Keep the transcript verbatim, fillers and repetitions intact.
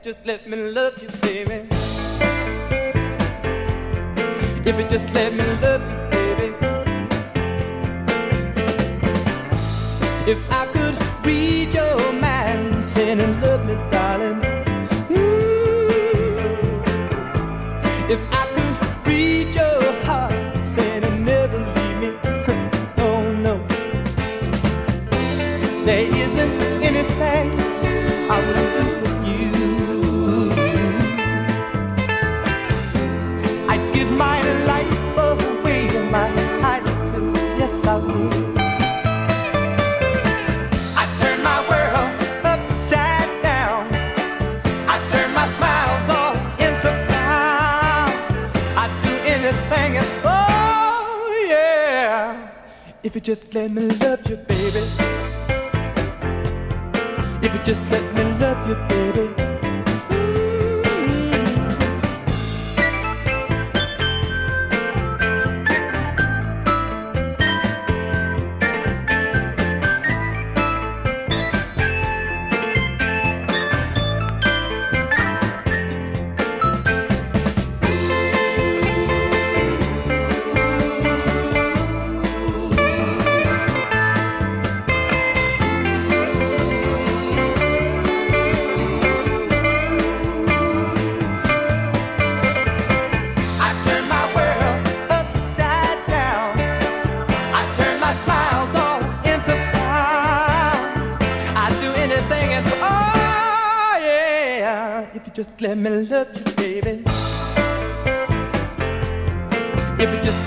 just let me love you, baby. If you just let me love you, baby. If I could read your mind, saying and love me, darling. Ooh. If I could read your heart, saying and never leave me. Oh no, there isn't anything I wouldn't do for you. I'd give my life away and my heart too. Yes, I would. I'd turn my world upside down. I'd turn my smiles all into frowns. I'd do anything and oh yeah, if you just let me love you, baby. If you just let me love you, baby. If you just let me love you, baby. If you just